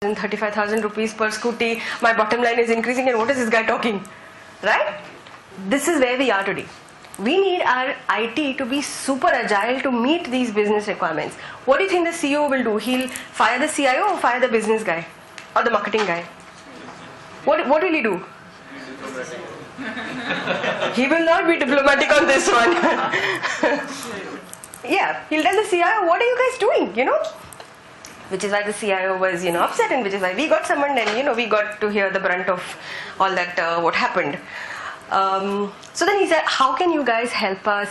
35,000 rupees per scooty, my bottom line is increasing, and what is this guy talking? Right? This is where we are today. We need our IT to be super agile to meet these business requirements. What do you think the CEO will do? He'll fire the CIO or fire the business guy or the marketing guy? What will he do? He will not be diplomatic on this one. Yeah, he'll tell the CIO, what are you guys doing? Which is why the CIO was upset, and which is why we got summoned, and we got to hear the brunt of all that what happened. So then he said, how can you guys help us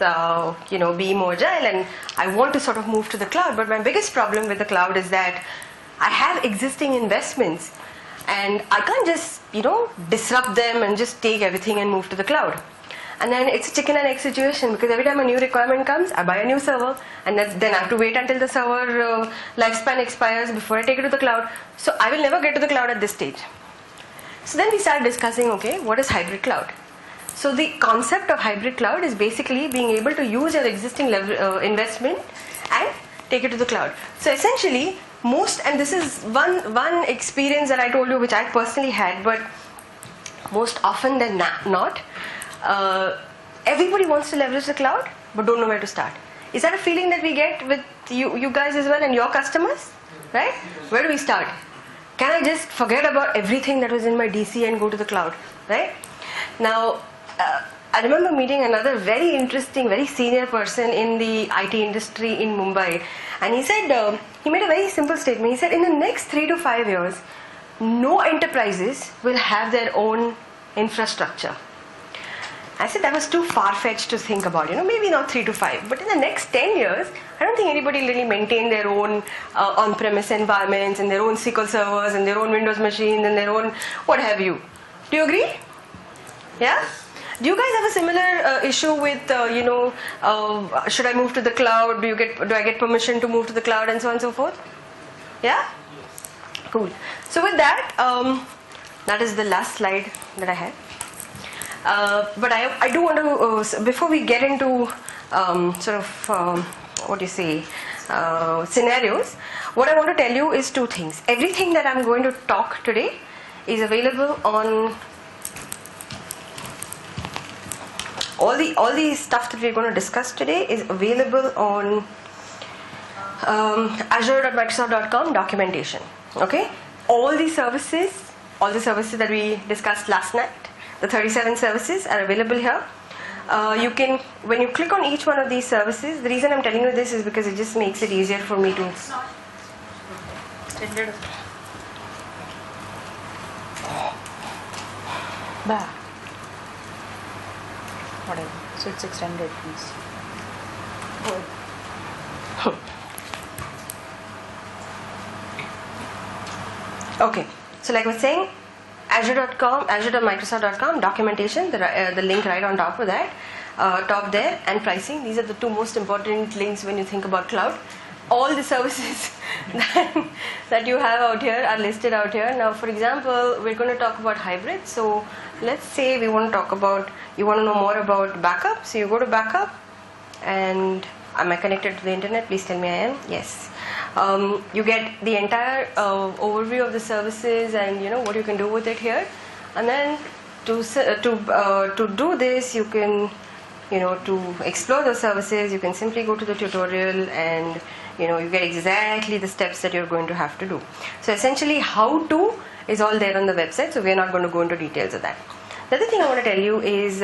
be more agile? And I want to sort of move to the cloud, but my biggest problem with the cloud is that I have existing investments and I can't just disrupt them and just take everything and move to the cloud. And then it's a chicken and egg situation, because every time a new requirement comes, I buy a new server, and then I have to wait until the server lifespan expires before I take it to the cloud. So I will never get to the cloud at this stage. So then we start discussing, okay, what is hybrid cloud? So the concept of hybrid cloud is basically being able to use your existing investment and take it to the cloud. So essentially, and this is one experience that I told you, which I personally had, but most often than not, everybody wants to leverage the cloud but don't know where to start. Is that a feeling that we get with you guys as well and your customers? Right? Where do we start? Can I just forget about everything that was in my DC and go to the cloud? Right? Now, I remember meeting another very interesting, very senior person in the IT industry in Mumbai, and he said, he made a very simple statement. He said, in the next 3 to 5 years, no enterprises will have their own infrastructure. I said that was too far-fetched to think about, maybe not 3 to 5, but in the next 10 years, I don't think anybody will really maintain their own on-premise environments and their own SQL servers and their own Windows machines and their own what have you. Do you agree? Yeah? Do you guys have a similar issue with, should I move to the cloud? Do I get permission to move to the cloud and so on and so forth? Yeah? Cool. So with that, that is the last slide that I had. But I do want to, before we get into scenarios, what I want to tell you is 2 things. Everything that I'm going to talk today is available on all the stuff that we're going to discuss today is available on azure.microsoft.com documentation. Okay, all the services that we discussed last night, the 37 services are available here. You can, when you click on each one of these services, the reason I'm telling you this is because it just makes it easier for me to. Whatever. So it's extended, please. Okay. So like I was saying, azure.com, azure.microsoft.com, documentation, the link right on top of that, top there, and pricing. These are the 2 most important links when you think about cloud. All the services that you have out here are listed out here. Now, for example, we're going to talk about hybrid. So let's say we want to talk about, you want to know more about backup. So you go to backup, and am I connected to the internet? Please tell me I am. Yes. You get the entire overview of the services and what you can do with it here. And then to do this, you can to explore those services, you can simply go to the tutorial and you get exactly the steps that you're going to have to do. So essentially, how to is all there on the website, so we're not going to go into details of that. The other thing I want to tell you is,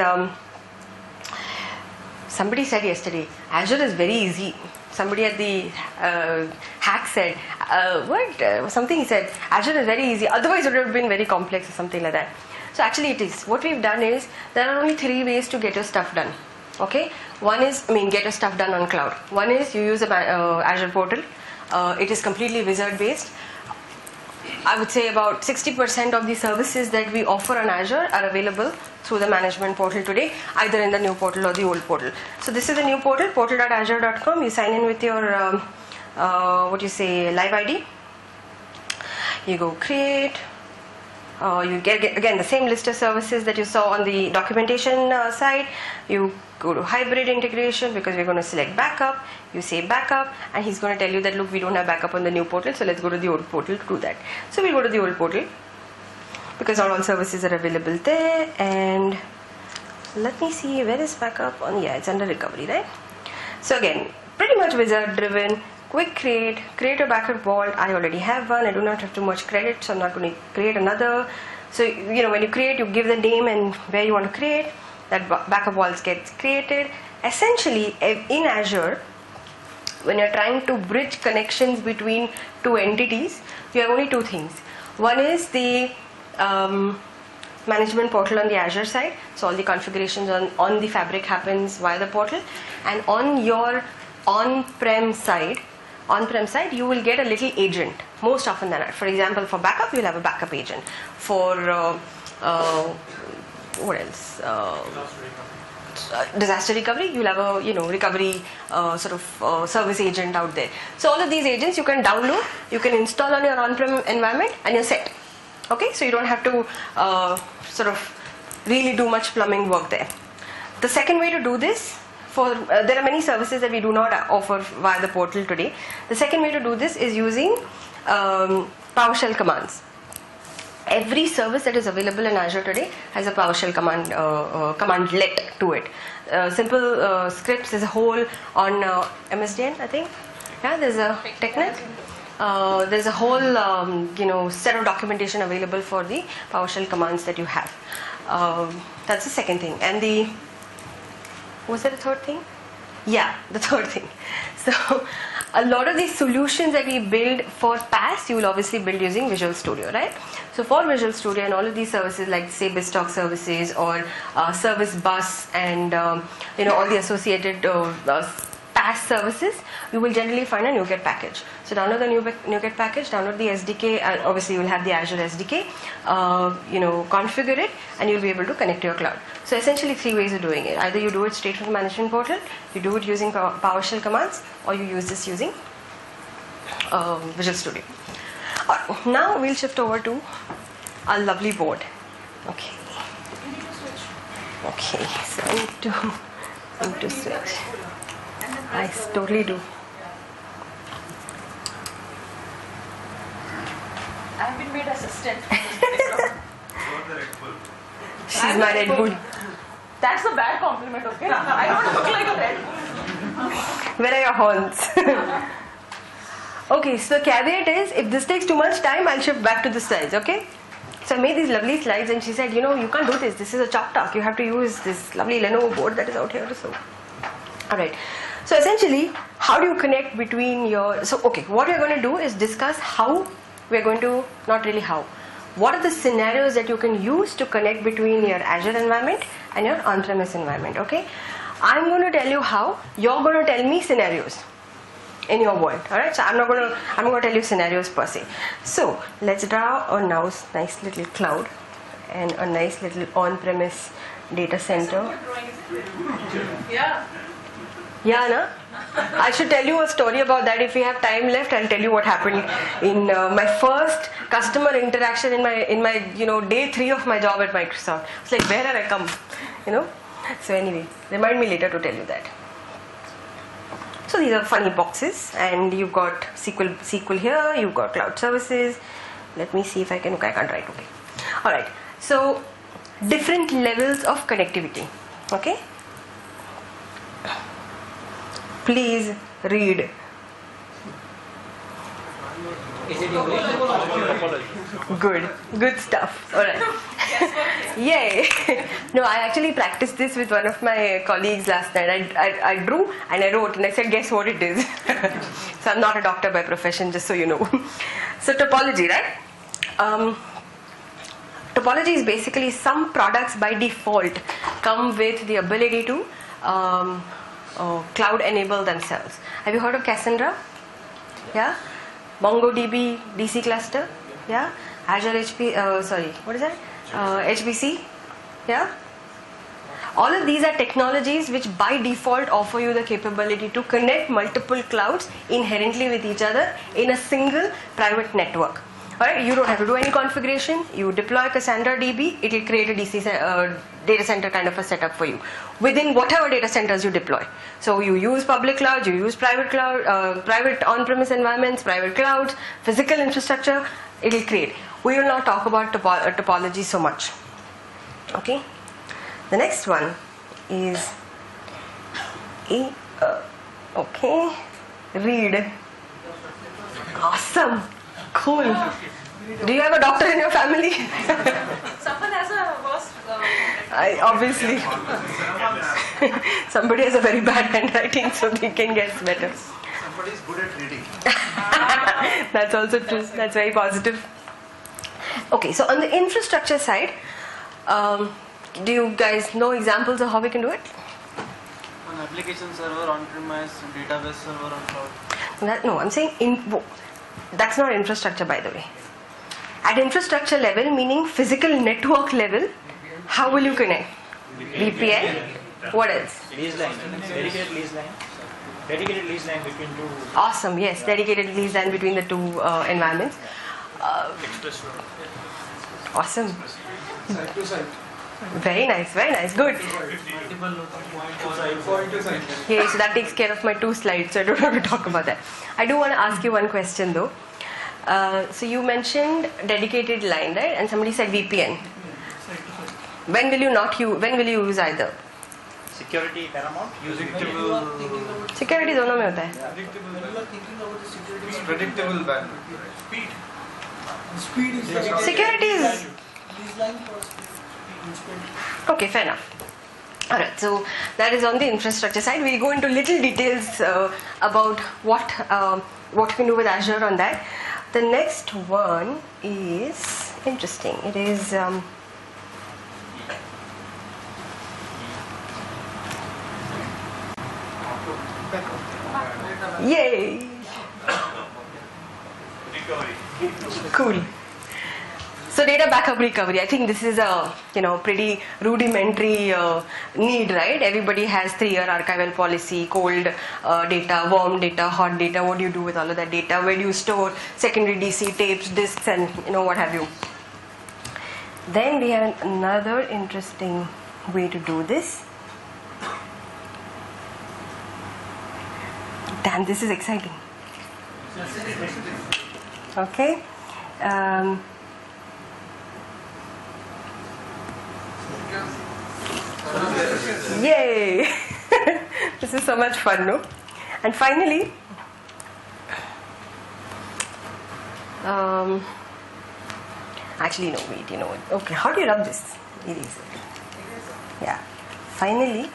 somebody said yesterday, Azure is very easy. Somebody at the hack said, something he said, Azure is very easy, otherwise it would have been very complex or something like that. So actually it is. What we've done is, there are only 3 ways to get your stuff done. Okay, one is, get your stuff done on cloud. One is you use a Azure portal. It is completely wizard based. I would say about 60% of the services that we offer on Azure are available through the management portal today, either in the new portal or the old portal. So this is the new portal, portal.azure.com. You sign in with your live ID. You go create, You get again the same list of services that you saw on the documentation side. You go to hybrid integration because we're going to select backup. You say backup, and he's going to tell you that look, we don't have backup on the new portal, so let's go to the old portal to do that. So we'll go to the old portal because not all services are available there. And let me see, where is backup on? Yeah, it's under recovery, right? So again, pretty much wizard driven. Quick create a backup vault. I already have one. I do not have too much credit, so I'm not going to create another. So you know, when you create, you give the name and where you want to create. That backup vault gets created. Essentially, in Azure, when you're trying to bridge connections between two entities, you have only two things. One is the management portal on the Azure side, so all the configurations on the Fabric happens via the portal, and on your on-prem side, you will get a little agent most often than not. For example, for backup, you'll have a backup agent. For what else? Disaster recovery, you'll have a recovery service agent out there. So all of these agents you can download, you can install on your on-prem environment, and you're set. Okay, so you don't have to really do much plumbing work there. The second way to do this, there are many services that we do not offer via the portal today. The second way to do this is using PowerShell commands. Every service that is available in Azure today has a PowerShell commandlet to it. Simple scripts, there's a whole on MSDN, I think. Yeah, there's a TechNet. There's a whole set of documentation available for the PowerShell commands that you have. That's the second thing. And was there a third thing? Yeah, the third thing. So a lot of these solutions that we build for PaaS, you will obviously build using Visual Studio, right? So for Visual Studio and all of these services like say BizTalk services or Service Bus and all the associated PaaS services, you will generally find a NuGet package. So download the NuGet package, download the SDK, obviously you will have the Azure SDK, configure it, and you'll be able to connect to your cloud. So essentially 3 ways of doing it. Either you do it straight from the management portal, you do it using PowerShell commands, or you use this using Visual Studio. Now we'll shift over to our lovely board. Okay. Okay, so I need to switch. I totally do. I've been made assistant. She's my Red Bull. That's a bad compliment, okay? I don't look like a Red Bull. Where are your horns? Okay, so the caveat is, if this takes too much time, I'll shift back to the slides, okay? So I made these lovely slides and she said, you can't do this. This is a chalk talk. You have to use this lovely Lenovo board that is out here. So, alright. So essentially, how do you connect between what we're going to do is discuss how we're going to, not really how, what are the scenarios that you can use to connect between your Azure environment and your on-premise environment, okay? I'm going to tell you how, you're going to tell me scenarios in your world, alright? So I'm going to tell you scenarios per se. So let's draw a nice little cloud and a nice little on-premise data center. Yeah. Yeah, na? I should tell you a story about that if we have time left. I'll tell you what happened in my first customer interaction in my day 3 of my job at Microsoft. It's like, where have I come? So anyway, remind me later to tell you that. So these are funny boxes, and you've got SQL here. You've got cloud services. Let me see if I can't write. Okay. All right. So different levels of connectivity. Okay. Please read. Is it English? Good stuff. All right. Yay. No, I actually practiced this with one of my colleagues last night. I drew and I wrote and I said, guess what it is? So I'm not a doctor by profession, just so you know. So topology, right? Topology is basically some products by default come with the ability to cloud enable themselves. Have you heard of Cassandra? Yeah? MongoDB DC cluster? Yeah? Azure HPC? Yeah? All of these are technologies which by default offer you the capability to connect multiple clouds inherently with each other in a single private network. Alright, you don't have to do any configuration. You deploy Cassandra DB, it will create a data center kind of a setup for you within whatever data centers you deploy. So you use public cloud, you use private cloud, private on-premise environments, private clouds, physical infrastructure, it will create. We will not talk about topology so much. Okay. The next one is okay, read. Awesome. Cool. Do you have a doctor in your family? Someone has a worse. Obviously. Somebody has a very bad handwriting, so they can get better. Somebody is good at reading. That's also true. That's very positive. Okay, so on the infrastructure side, do you guys know examples of how we can do it? An application server on-premise, database server on cloud. No, I'm saying that's not infrastructure, by the way. At infrastructure level, meaning physical network level, how will you connect? VPN? What else? Lease line, dedicated lease line. Dedicated lease line between two. Awesome, yes, dedicated lease line between the two environments. Express road. Awesome. Side to side. Very nice, good. Okay, so that takes care of my 2 slides, so I don't want to talk about that. I do want to ask you one question though. So you mentioned dedicated line, right? And somebody said VPN. When will you use either? Security paramount. Security दोनों में होता है. It's predictable bandwidth. Speed is Security is okay, fair enough. Alright, so that is on the infrastructure side. We'll go into little details about what you can do with Azure on that. The next one is interesting. It is yay! Cool. So data backup recovery, I think this is a pretty rudimentary need, right? Everybody has 3-year archival policy, cold data, warm data, hot data. What do you do with all of that data? Where do you store secondary DC tapes, disks, and what have you? Then we have another interesting way to do this. Damn, this is exciting. Okay. Yay! This is so much fun, no? And finally, actually no, wait, okay, how do you rub this? Erase it. Yeah. Finally,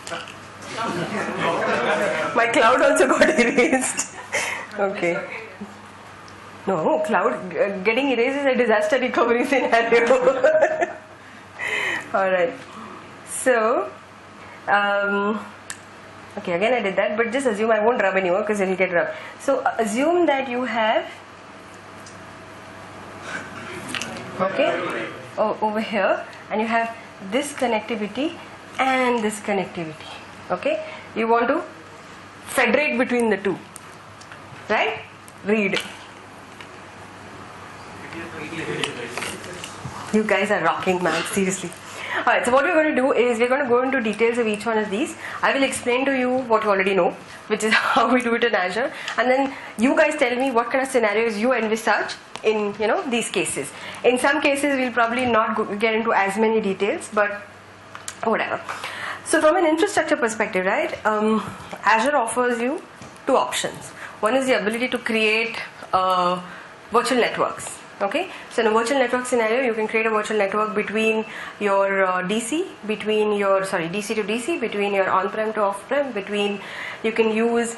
my cloud also got erased. Okay. No, cloud getting erased is a disaster recovery scenario. Alright. So, okay, again I did that, but just assume I won't rub anymore because it will get rubbed. So, assume that you have, okay, over here, and you have this connectivity and this connectivity. Okay, you want to federate between the two, right? Read. You guys are rocking, man, seriously. Alright, so what we're going to do is we're going to go into details of each one of these. I will explain to you what you already know, which is how we do it in Azure, and then you guys tell me what kind of scenarios you envisage in these cases. In some cases we'll probably not get into as many details, but whatever. So from an infrastructure perspective, right, Azure offers you 2 options. One is the ability to create virtual networks. Okay, so in a virtual network scenario, you can create a virtual network between your DC to DC, between your on-prem to off-prem, you can use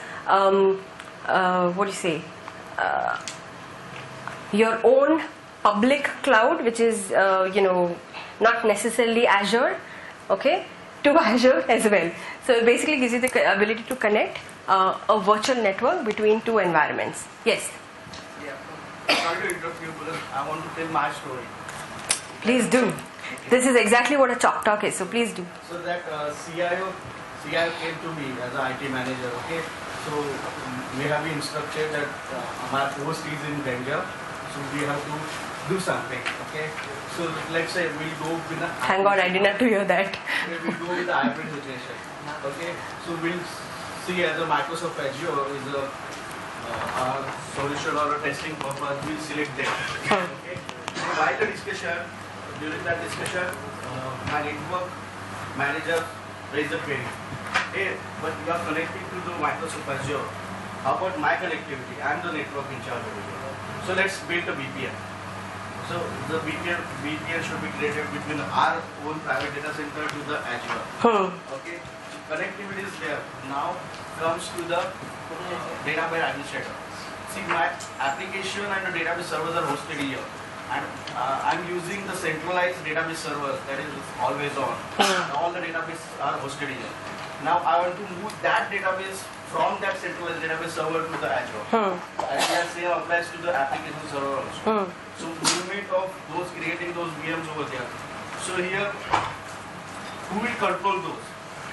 your own public cloud, which is not necessarily Azure, okay, to Azure as well. So it basically gives you the ability to connect a virtual network between 2 environments. Yes. Sorry to interrupt you, brother. I want to tell my story. Please do. This is exactly what a chalk talk is, so please do. So that CIO came to me as an IT manager, okay? So we have been instructed that my post is in Bengal. So we have to do something, okay? So let's say we'll go with the Thank God I didn't have to hear that. we'll go with the hybrid situation, okay? So we'll see as a Microsoft Azure is a solution or a testing purpose, we'll select them, okay? So while the discussion, during that discussion, my network manager raised a query. Hey, but you are connecting to the Microsoft Azure. How about my connectivity? I'm the network in charge of it. So let's build a VPN. So the VPN should be created between our own private data center to the Azure. Okay. So connectivity is there. Now comes to the database administrator. See, my application and the database servers are hosted here. And I'm using the centralized database servers that is always on. All the databases are hosted here. Now I want to move that database from that centralized database server to the Azure. And the same applies to the application server also. So movement of those creating those VMs over there. So here, who will control those?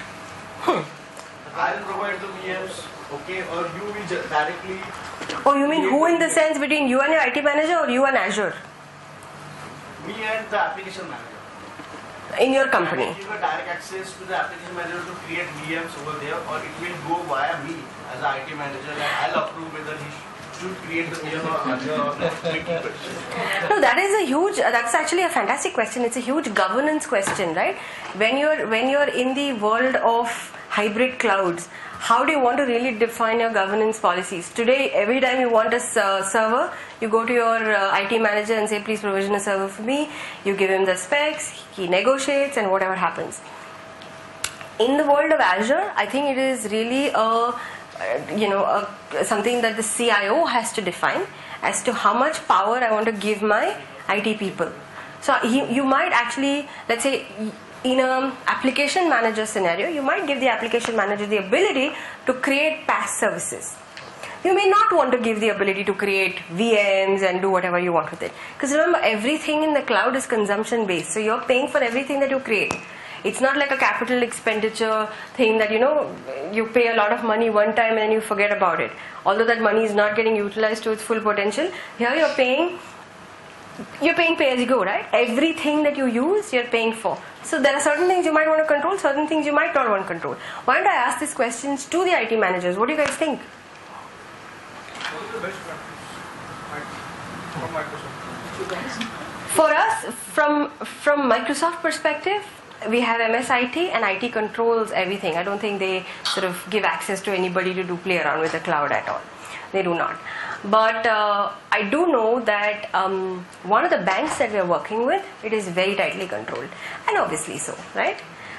I will provide the VMs, okay, or you will just directly. Oh, you mean who in the sense between you and your IT manager or you and Azure? Me and the application manager. In your company? I will give a direct access to the application manager to create VMs over there, or it will go via me as an IT manager, and I'll approve whether he should create the VM or Azure or we keep it. No, that is a huge. That's actually a fantastic question. It's a huge governance question, right? When you're in the world of hybrid clouds, how do you want to really define your governance policies? Today, every time you want a server, you go to your IT manager and say, please provision a server for me. You give him the specs, he negotiates, and whatever happens. In the world of Azure, I think it is really something that the CIO has to define as to how much power I want to give my IT people. So you might actually, let's say, in an application manager scenario, you might give the application manager the ability to create PaaS services. You may not want to give the ability to create VMs and do whatever you want with it. Because remember, everything in the cloud is consumption based. So you're paying for everything that you create. It's not like a capital expenditure thing that, you pay a lot of money one time and then you forget about it. Although that money is not getting utilized to its full potential, here you're paying pay as you go, right? Everything that you use, you're paying for. So there are certain things you might want to control, certain things you might not want to control. Why don't I ask these questions to the IT managers? What do you guys think? What is the best practice from Microsoft? For us, from Microsoft perspective, we have MSIT and IT controls everything. I don't think they sort of give access to anybody to play around with the cloud at all. They do not. But I do know that one of the banks that we are working with, it is very tightly controlled, and obviously so, right?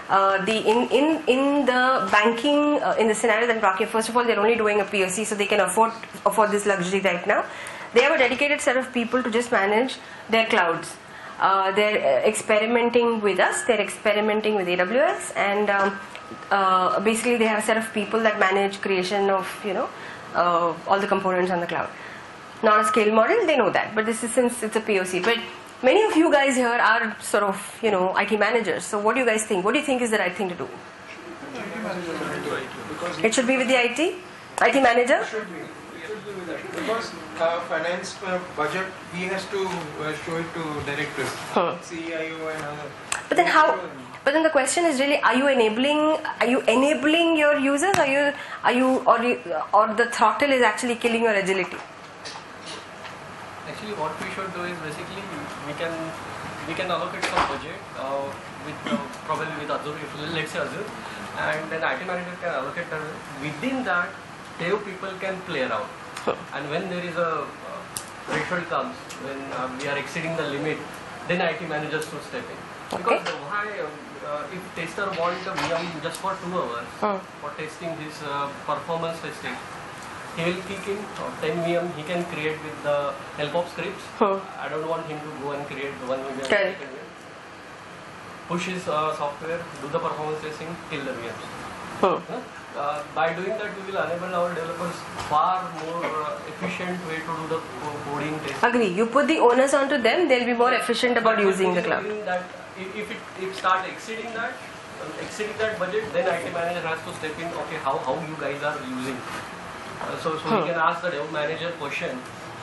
In the banking in the scenario that I'm talking, first of all, they're only doing a POC, so they can afford this luxury right now. They have a dedicated set of people to just manage their clouds. They're experimenting with us. They're experimenting with AWS, and basically they have a set of people that manage creation of all the components on the cloud. Not a scale model, they know that, but this is since it's a POC. But many of you guys here are sort of IT managers. So what do you guys think? What do you think is the right thing to do? It should be with the IT manager. It should be with that, because finance budget he has to show it to directors, CIO and other. But then how? But then the question is really: Are you enabling your users? Or the throttle is actually killing your agility? Actually, what we should do is basically we can allocate some budget probably with Azure, let's say Azure, and then IT manager can allocate that. Within that, dev people can play around. And when there is a threshold comes, when we are exceeding the limit, then IT managers should step in. Because why, if tester want a VM just for 2 hours for testing this performance testing, he will kick in 10 VM he can create with the help of scripts. I don't want him to go and create 1 VM. Okay. Push his software, do the performance testing, kill the VMs. By doing that, we will enable our developers far more efficient way to do the coding testing. Agree. You put the onus onto them, they'll be more efficient about using the cloud. That if it starts exceeding that budget, then IT manager has to step in. Okay, how you guys are using. So we can ask the dev manager question: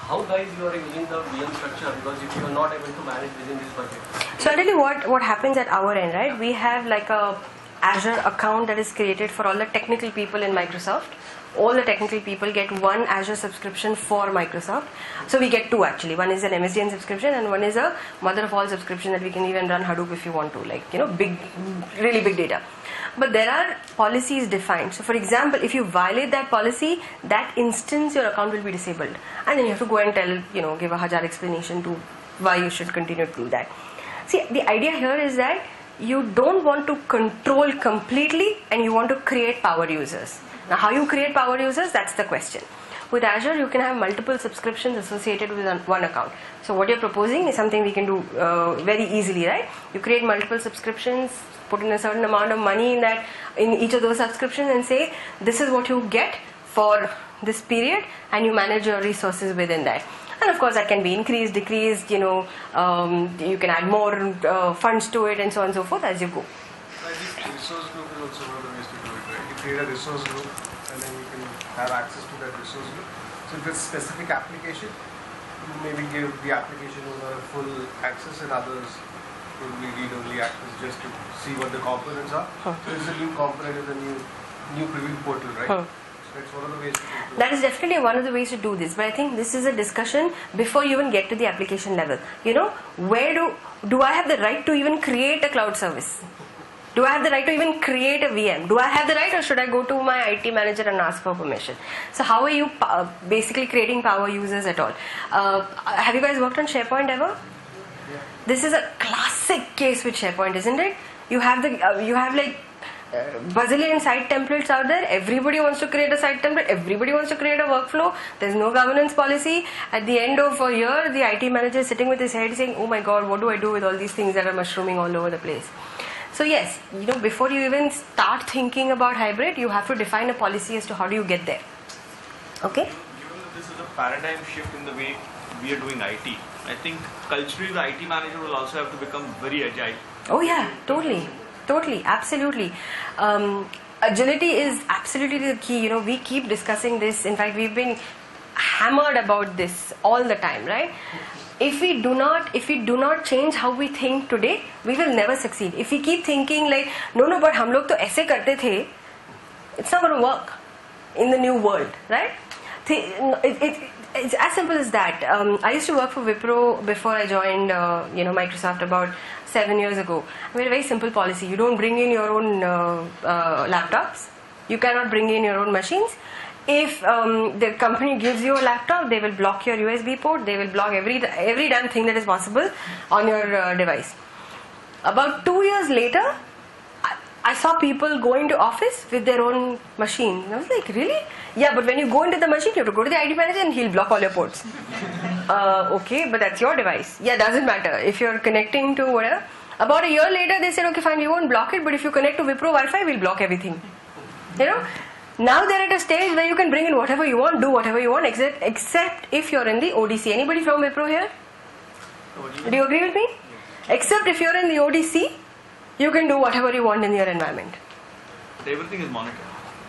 how guys you are using the VM structure, because if you are not able to manage within this budget. So I'll tell you what happens at our end, right? We have like a Azure account that is created for all the technical people in Microsoft. All the technical people get one Azure subscription for Microsoft. So we get two actually. One is an MSDN subscription and one is a mother of all subscription that we can even run Hadoop if you want to, like, you know, really big data. But there are policies defined. So for example, if you violate that policy, that instance your account will be disabled. And then you have to go and tell, you know, give a 1,000 explanation to why you should continue to do that. See, the idea here is that you don't want to control completely and you want to create power users. Now how you create power users, that's the question. With Azure, you can have multiple subscriptions associated with one account. So what you're proposing is something we can do very easily, right? You create multiple subscriptions, put in a certain amount of money in each of those subscriptions and say, this is what you get for this period, and you manage your resources within that. And of course that can be increased, decreased, you know, you can add more funds to it and so on and so forth as you go. I think resource group is also one of the ways to do it, right? You create a resource group and then you can have access to that resource group. So if it's a specific application, you maybe give the application owner full access and others will be read-only access just to see what the components are. So it's a new component in the new preview portal, right? So it's one of the ways to do it. That is definitely one of the ways to do this, but I think this is a discussion before you even get to the application level. You know, where do I have the right to even create a cloud service? Do I have the right to even create a VM? Do I have the right, or should I go to my IT manager and ask for permission? So how are you basically creating power users at all? Have you guys worked on SharePoint ever? Yeah. This is a classic case with SharePoint, isn't it? You have like bazillion site templates out there. Everybody wants to create a site template. Everybody wants to create a workflow. There's no governance policy. At the end of a year, the IT manager is sitting with his head saying, oh my god, what do I do with all these things that are mushrooming all over the place? So yes, you know, before you even start thinking about hybrid, you have to define a policy as to how do you get there. Okay? Given that this is a paradigm shift in the way we are doing IT, I think culturally the IT manager will also have to become very agile. Oh yeah, totally, absolutely. Agility is absolutely the key. You know, we keep discussing this. In fact, we've been hammered about this all the time, right? If we do not change how we think today, we will never succeed. If we keep thinking like, no, but हम लोग तो ऐसे करते थे, it's not going to work in the new world, right? It's as simple as that. I used to work for Wipro before I joined, Microsoft about 7 years ago. We had a very simple policy. You don't bring in your own laptops. You cannot bring in your own machines. If the company gives you a laptop, they will block your USB port. They will block every damn thing that is possible on your device. About 2 years later, I saw people going to office with their own machine. And I was like, really? Yeah, but when you go into the machine, you have to go to the IT manager and he'll block all your ports. Okay, but that's your device. Yeah, doesn't matter. If you're connecting to whatever. About a year later, they said, okay, fine, we won't block it, but if you connect to Wipro Wi-Fi, we'll block everything. You know? Now they're at a stage where you can bring in whatever you want, do whatever you want, except if you're in the ODC. Anybody from Wipro here? Do you agree with me? Except if you're in the ODC, you can do whatever you want in your environment. But everything is monitored.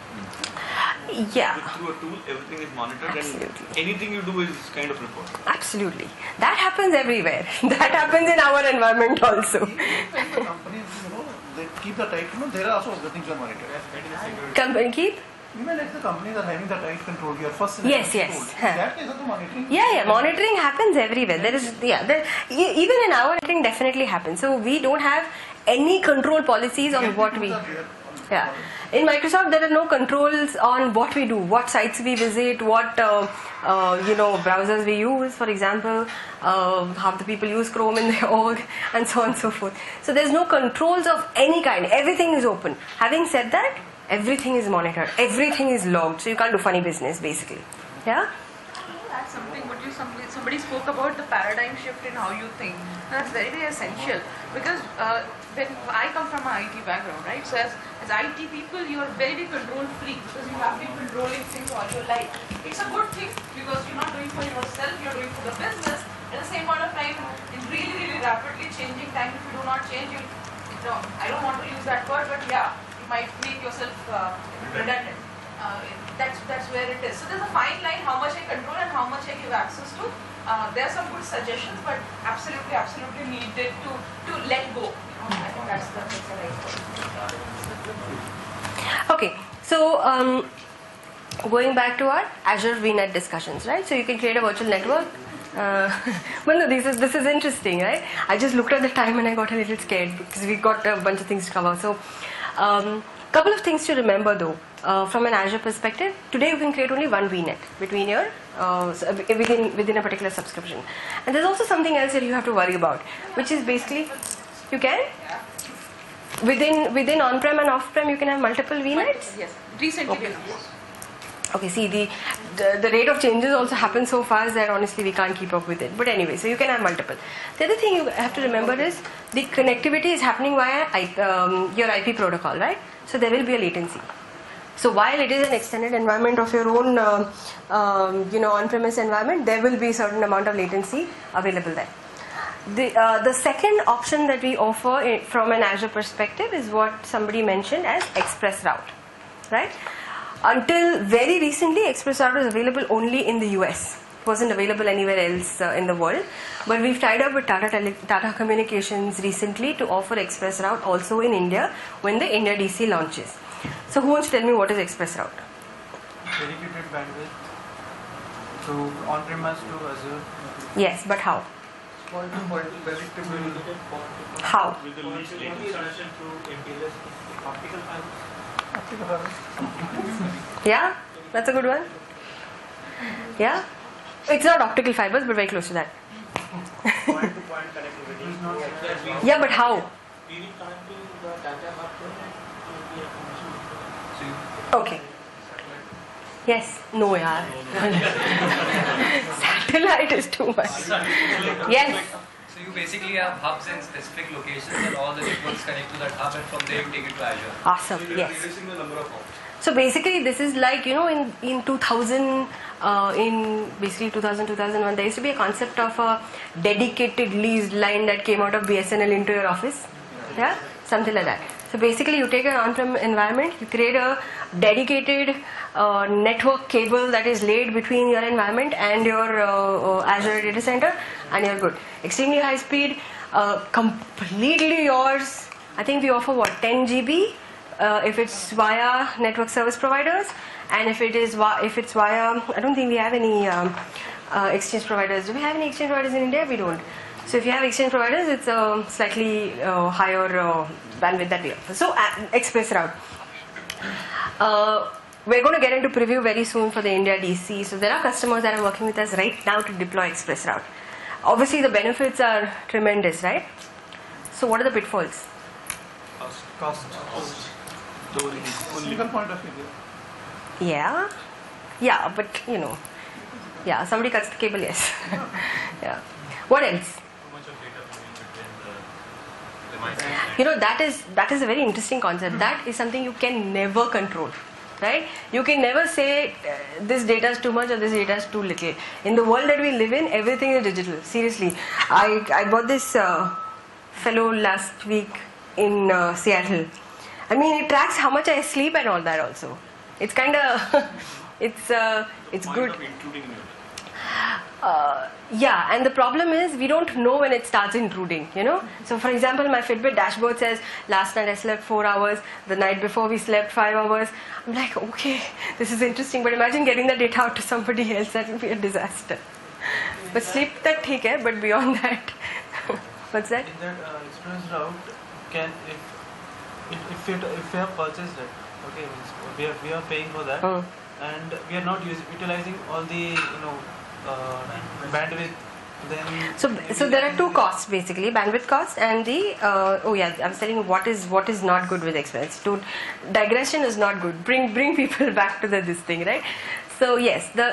Yeah. Through a tool, everything is monitored. Absolutely. And anything you do is kind of reported. Absolutely. That happens everywhere. That happens in our environment also. When the companies, they keep the tight, there are also other things are monitored. Company keep? Even like the companies are having the tight control, your first Yes. that is also monitoring. Yeah. Monitoring happens everywhere. Even in our monitoring definitely happens. So we don't have any control policies on what we. Yeah. In Microsoft, there are no controls on what we do, what sites we visit, what browsers we use. For example, half the people use Chrome in their org, and so on and so forth. So there's no controls of any kind. Everything is open. Having said that, everything is monitored. Everything is logged. So you can't do funny business, basically. Yeah. That's something what somebody spoke about the paradigm shift in how you think. That's very, very essential because when I come from an IT background, right? So as IT people, you are very control freak because you have been controlling things all your life. It's a good thing because you're not doing for yourself, you're doing for the business. At the same point of time, in really, really rapidly changing time, if you do not change, I don't want to use that word, but yeah, you might make yourself redundant. That's that's where it is. So there's a fine line how much I control and how much I give access to. There are some good suggestions, but absolutely needed to let go. I think that's the right word. Okay, so going back to our Azure VNet discussions, right? So you can create a virtual network. Well, no, this is interesting, right? I just looked at the time and I got a little scared because we got a bunch of things to cover. So, couple of things to remember though, from an Azure perspective. Today you can create only one VNet between your within a particular subscription, and there's also something else that you have to worry about, which is basically you can within on-prem and off-prem you can have multiple VNets. Yes, recently we announced. Okay, see the rate of changes also happens so fast that honestly we can't keep up with it. But anyway, so you can have multiple. The other thing you have to remember is the connectivity is happening via your IP protocol, right? So there will be a latency. So while it is an extended environment of your own, on-premise environment, there will be a certain amount of latency available there. The second option that we offer from an Azure perspective is what somebody mentioned as ExpressRoute, right? Until very recently, ExpressRoute was available only in the US. It wasn't available anywhere else in the world. But we've tied up with Tata Communications recently to offer ExpressRoute also in India when the India DC launches. So who wants to tell me what is ExpressRoute? Dedicated bandwidth to on-premise to Azure. Yes, but how? How? With the least latency connection to MPLS optical fiber. Yeah, that's a good one. Yeah, it's not optical fibers, but very close to that. Point-to-point connectivity. Yeah, but how? Connecting the data hub Okay. Yes. No, yaar. Satellite is too much. Yes. So you basically have hubs in specific locations and all the networks connect to that hub and from there you take it to Azure. Awesome. Yes. Reducing the number of hops. So basically this is like, in 2000, in basically 2001, there used to be a concept of a dedicated leased line that came out of BSNL into your office. Yeah, something like that. So basically you take an on-prem environment, you create a dedicated network cable that is laid between your environment and your Azure data center, and you're good. Extremely high speed, completely yours. I think we offer 10 GB if it's via network service providers, and if it's via, I don't think we have any exchange providers. Do we have any exchange providers in India? We don't. So if you have exchange providers, it's a slightly higher bandwidth that we offer. So ExpressRoute. We're going to get into preview very soon for the India DC. So there are customers that are working with us right now to deploy ExpressRoute. Obviously the benefits are tremendous, right? So what are the pitfalls? Cost. Single point of view. Yeah, but yeah, somebody cuts the cable, yes. Yeah. What else? That is a very interesting concept. That is something you can never control, right? You can never say this data is too much or this data is too little. In the world that we live in, everything is digital. Seriously, I bought this fellow last week in Seattle. I mean, it tracks how much I sleep and all that also. It's kind of it's good. Yeah, and the problem is we don't know when it starts intruding, So for example, my Fitbit dashboard says last night I slept 4 hours, the night before we slept 5 hours. I'm like, okay, this is interesting, but imagine getting the data out to somebody else, that would be a disaster. But sleep that theek hai, but beyond that, what's that? In that ExpressRoute, if we have purchased it, okay, we are paying for that, and we are not utilizing all the bandwidth. Then so there are two costs basically: bandwidth cost and the I was telling you what is not good with Express. Digression is not good. Bring people back to this thing, right? So yes, the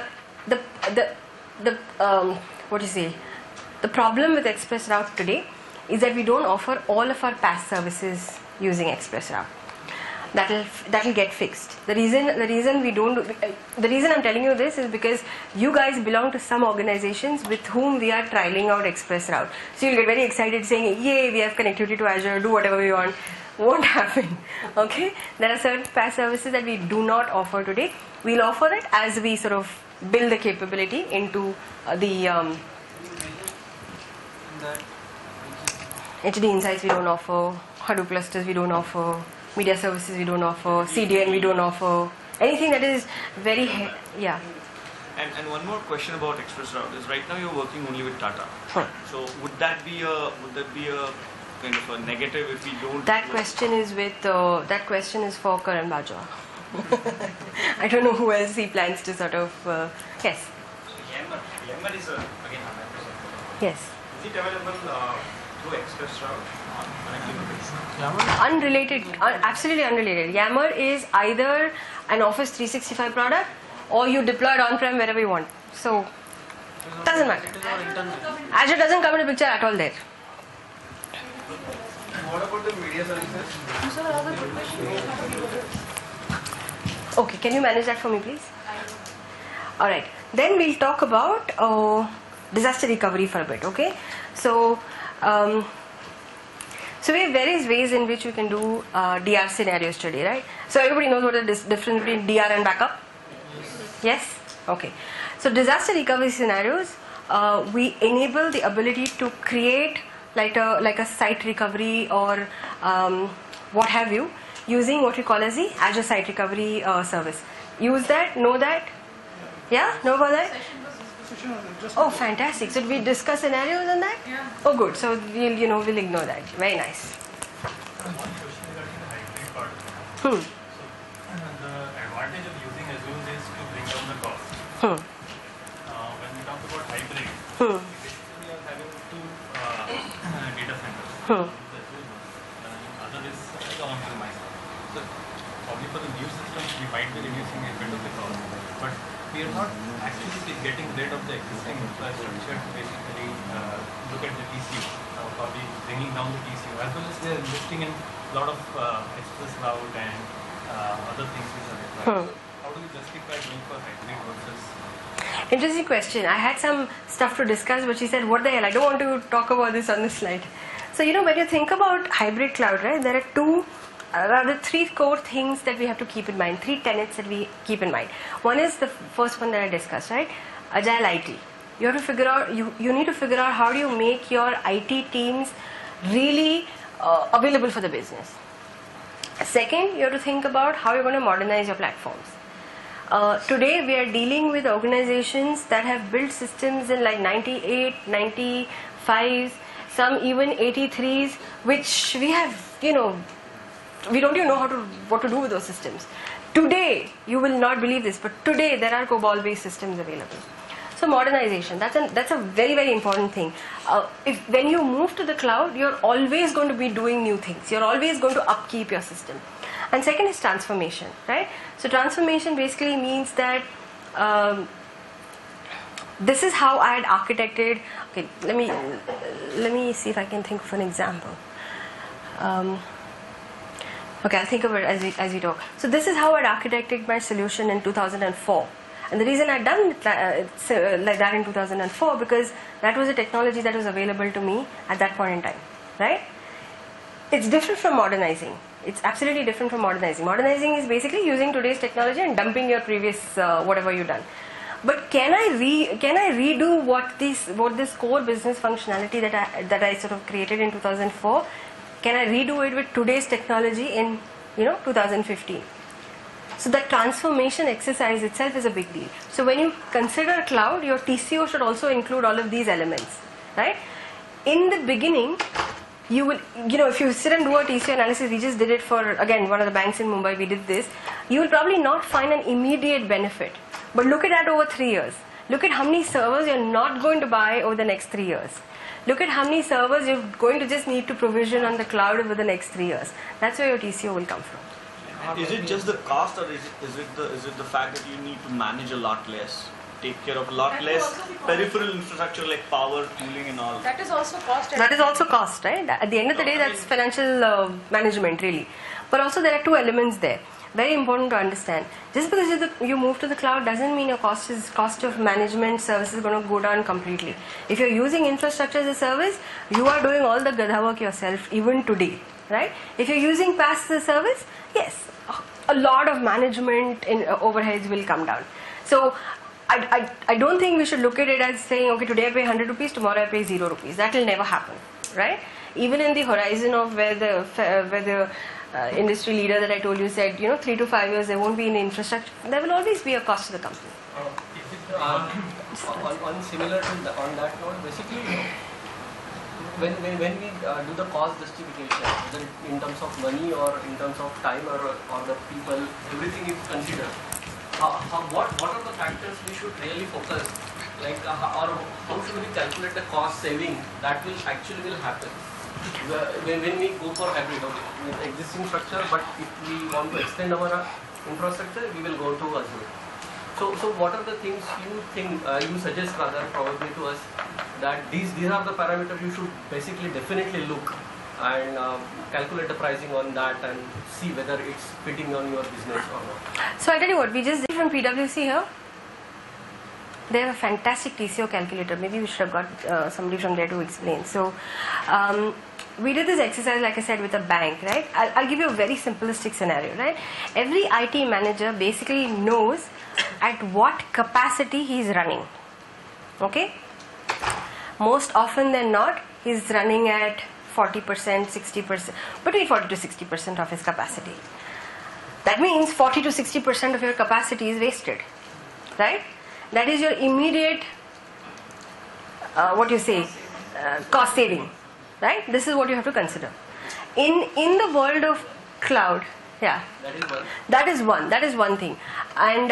what do you say? The problem with ExpressRoute today is that we don't offer all of our PaaS services using ExpressRoute. That'll get fixed. The reason we don't the reason I'm telling you this is because you guys belong to some organizations with whom we are trialing out ExpressRoute. So you'll get very excited saying, yay, we have connectivity to Azure, do whatever we want. Won't happen. Okay? There are certain PaaS services that we do not offer today, we'll offer it as we sort of build the capability into the HD Insights we don't offer, Hadoop clusters we don't offer, media services we don't offer, CDN we don't offer, anything that is very, yeah. And one more question about ExpressRoute is right now you're working only with Tata. Huh. So would that be a kind of a negative if we don't? That question is for Karan Bajwa. I don't know who else he plans to sort of yes. Yammer is again 100%. Yes. Is it available through ExpressRoute on connectivity basis? Unrelated, absolutely unrelated. Yammer is either an Office 365 product or you deploy it on-prem wherever you want. So, doesn't matter. Azure doesn't come into picture at all there. What about the media services? Okay, can you manage that for me, please? Alright, then we'll talk about disaster recovery for a bit, okay? So we have various ways in which we can do DR scenarios today, right? So everybody knows what the difference between DR and backup? Yes? Okay. So disaster recovery scenarios, we enable the ability to create like a site recovery or what have you, using what we call as the Azure Site Recovery service. Use that? Know that? Yeah? Know about that? Oh, fantastic. So did we discuss scenarios on that? Yeah. Oh, good. So we'll ignore that. Very nice. One question regarding the hybrid part. Hmm. The advantage of using Azure is to bring down the cost. Hmm. When we talk about hybrid, Hmm. basically we are having two data centers. Hmm. The Azure one, and other is the on-premise. So probably for the new systems we might be reducing a bit of the cost, but we are not actually getting rid of the existing infrastructure to basically look at the TCO, probably bringing down the TCO, as well as they are investing in a lot of ExpressRoute and other things which are required. So how do we justify going for hybrid versus? Interesting question. I had some stuff to discuss, but she said, what the hell, I don't want to talk about this on this slide. So, when you think about hybrid cloud, right, there are rather three core things that we have to keep in mind, three tenets that we keep in mind. One is the first one that I discussed, right? Agile IT. You have to figure out, you need to figure out how do you make your IT teams really available for the business. Second, you have to think about how you're going to modernize your platforms. Today we are dealing with organizations that have built systems in like 98, 95, some even 83s, which we have, we don't even know what to do with those systems. Today, you will not believe this, but today there are COBOL-based systems available. So modernization, that's a very, very important thing. When you move to the cloud, you're always going to be doing new things. You're always going to upkeep your system. And second is transformation, right? So transformation basically means that this is how I had architected. Okay, let me see if I can think of an example. Okay, I'll think of it as we talk. So this is how I had architected my solution in 2004. And the reason I'd done it like that in 2004 because that was a technology that was available to me at that point in time, right? It's different from modernizing. It's absolutely different from modernizing. Modernizing is basically using today's technology and dumping your previous whatever you've done. But can I redo what this core business functionality that I sort of created in 2004? Can I redo it with today's technology in 2015? So that transformation exercise itself is a big deal. So when you consider cloud, your TCO should also include all of these elements, right? In the beginning, you will, if you sit and do a TCO analysis, we just did it for, again, one of the banks in Mumbai, we did this, you will probably not find an immediate benefit. But look at that over 3 years. Look at how many servers you're not going to buy over the next 3 years. Look at how many servers you're going to just need to provision on the cloud over the next 3 years. That's where your TCO will come from. Is it just the cost, or is it the fact that you need to manage a lot less, take care of a lot less peripheral infrastructure like power, cooling, and all? That is also cost. That is also cost, right? At the end of the day, that's financial management, really. But also, there are two elements there. Very important to understand. Just because you move to the cloud doesn't mean your cost of management services is going to go down completely. If you're using infrastructure as a service, you are doing all the gadha work yourself, even today, right? If you're using PaaS as a service, yes, a lot of management in overheads will come down. So I don't think we should look at it as saying, okay, today I pay 100 rupees, tomorrow I pay 0 rupees. That will never happen, right? Even in the horizon of where the industry leader that I told you said, 3 to 5 years there won't be any infrastructure, there will always be a cost to the company. On similar to on that note, basically, when we do the cost justification, whether in terms of money or in terms of time or the people, everything is considered. What are the factors we should really focus? Like, or how should we calculate the cost saving that will actually happen? When we go for hybrid, okay, with existing structure, but if we want to extend our infrastructure, we will go to Azure. So what are the things you think, you suggest rather probably to us that these are the parameters you should basically definitely look and calculate the pricing on that and see whether it's fitting on your business or not? So I tell you what, we just did from PwC here. They have a fantastic TCO calculator. Maybe we should have got somebody from there to explain. So we did this exercise, like I said, with a bank, right? I'll give you a very simplistic scenario, right? Every IT manager basically knows at what capacity he's running. Okay? Most often than not, he's running at 40%, 60%, between 40 to 60% of his capacity. That means 40 to 60% of your capacity is wasted, right? That is your immediate, cost saving, right? This is what you have to consider. In the world of cloud, yeah, that is one thing. And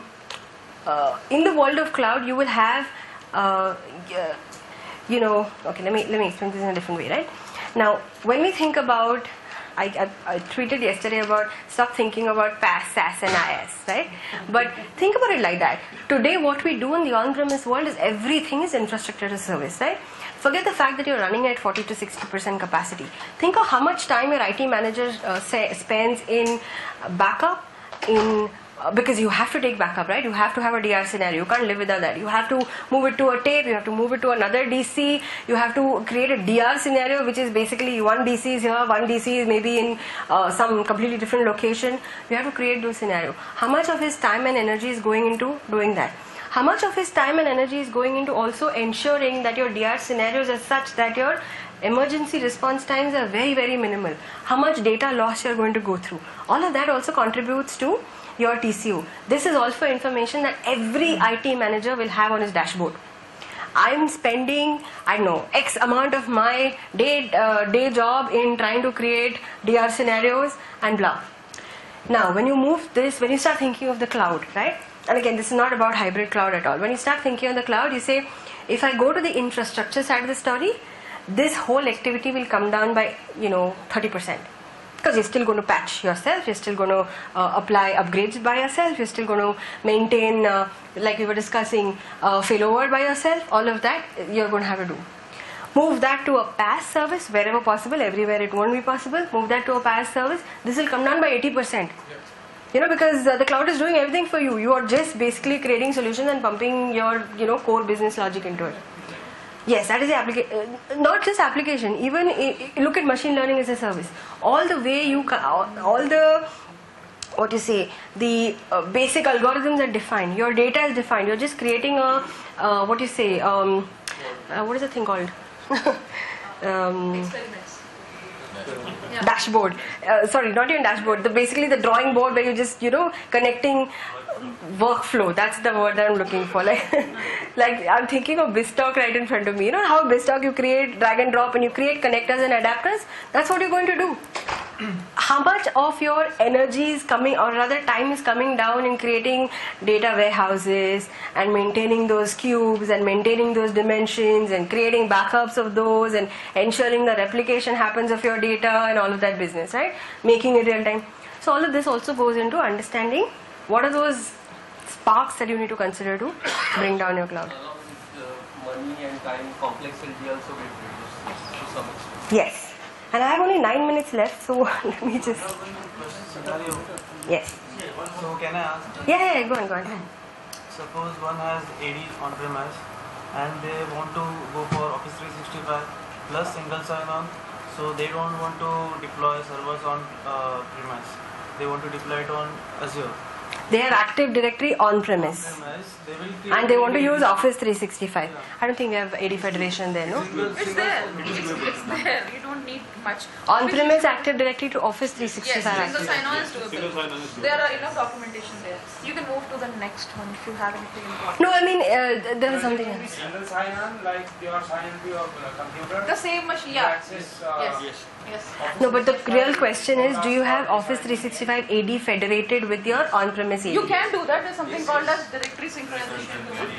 in the world of cloud, you will have, okay, let me explain this in a different way, right? Now, when we think about, I tweeted yesterday about stop thinking about PaaS, SaaS and IaaS, right? But think about it like that. Today what we do in the on-premise world is everything is infrastructure as a service, right? Forget the fact that you're running at 40 to 60% capacity. Think of how much time your IT manager spends in backup, because you have to take backup, right? You have to have a DR scenario. You can't live without that. You have to move it to a tape. You have to move it to another DC. You have to create a DR scenario, which is basically one DC is here, one DC is maybe in some completely different location. You have to create those scenarios. How much of his time and energy is going into doing that? How much of his time and energy is going into also ensuring that your DR scenarios are such that your emergency response times are very, very minimal? How much data loss you're going to go through? All of that also contributes to your TCO. This is also information that every IT manager will have on his dashboard. I'm spending, I don't know, X amount of my day job in trying to create DR scenarios and blah. Now, when you move this, when you start thinking of the cloud, right? And again, this is not about hybrid cloud at all. When you start thinking of the cloud, you say, if I go to the infrastructure side of the story, this whole activity will come down by, 30%. Because you're still going to patch yourself, you're still going to apply upgrades by yourself, you're still going to maintain, like we were discussing, failover by yourself. All of that you're going to have to do. Move that to a PaaS service wherever possible. Everywhere it won't be possible. Move that to a PaaS service. This will come down by 80%. Because the cloud is doing everything for you. You are just basically creating solutions and pumping your core business logic into it. Yes, that is the application. Not just application. Even look at machine learning as a service. All the way the basic algorithms are defined. Your data is defined. You're just creating a what is the thing called? Experiments. Dashboard. Sorry, not even dashboard. Basically the drawing board where you just connecting workflow. That's the word that I'm looking for. Like I'm thinking of BizTalk right in front of me. How BizTalk you create drag and drop and you create connectors and adapters. That's what you're going to do. How much of your energy is coming, or rather time is coming down in creating data warehouses and maintaining those cubes and maintaining those dimensions and creating backups of those and ensuring the replication happens of your data and all of that business, right? Making it real time. So all of this also goes into understanding what are those sparks that you need to consider to bring down your cloud. Along with money and time, complexity also get reduced to some extent. Yes. And I have only 9 minutes left, so let me just... Scenario. Yes. So can I ask? Yeah, go on. Suppose one has AD on-premise and they want to go for Office 365 plus single sign-on, so they don't want to deploy servers on premise. they want to deploy it on Azure. They have Active Directory on-premise. They will create And they want to use a Office 365. I don't think we have AD Federation there, no? It's there. It's there. You don't need much. On-premise Active Directory to Office 365 Yes, Active. single sign-on is doable. There are enough documentation there. You can move to the next one if you have anything important. No, I mean, there is something else. Single sign-on, like your sign to your computer. The same machine, yeah. Access, Yes. Yes. No, but the real question is, do you have Office 365 AD federated with your on-premise AD? You can do that. There's something called as directory synchronization.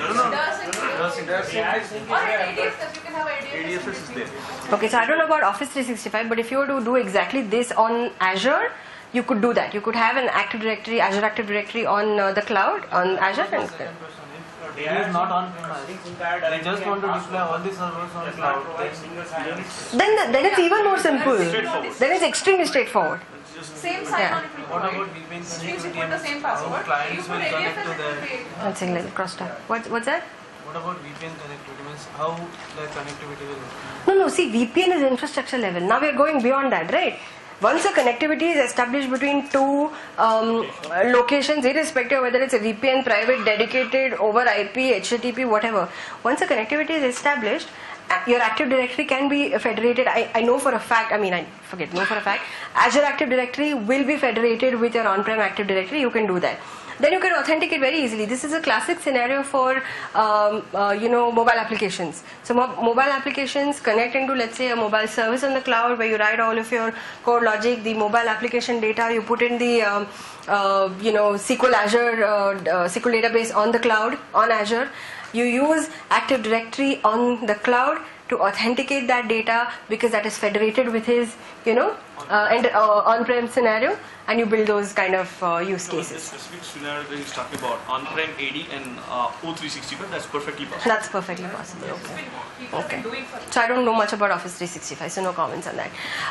Or ADFS, you can have ADFS. ADFS is there. Okay, so I don't know about Office 365, but if you were to do exactly this on Azure, you could do that. You could have an Active Directory, Azure Active Directory on the cloud, on Azure. And It is not on premise. They just want to deploy all the servers on cloud. then it's even more simple. Then it's extremely straightforward. Same sign-on if you What provide. about VPN Means you connectivity? put the same password. Clients You will put connect ADFS, to it will that. be- One second, let me cross talk. What's that? What about VPN connectivity? Means how the connectivity will work? No, see, VPN is infrastructure level. Now we are going beyond that, right? Once a connectivity is established between two locations, irrespective of whether it's a VPN, private, dedicated, over IP, HTTP, whatever. Once a connectivity is established, your Active Directory can be federated. I know for a fact, know for a fact, Azure Active Directory will be federated with your on-prem Active Directory. You can do that. Then you can authenticate very easily. This is a classic scenario for mobile applications. So mobile applications connect into, let's say, a mobile service on the cloud where you write all of your core logic, the mobile application data, you put in the SQL Azure SQL database on the cloud, on Azure. You use Active Directory on the cloud to authenticate that data because that is federated with his, on-prem scenario, and you build those kind of use No, this cases. specific scenario that he's talking about, on-prem AD and O365, that's perfectly possible. That's perfectly possible. Okay. People have been Okay. doing for So I don't know much about Office 365, so no comments on that.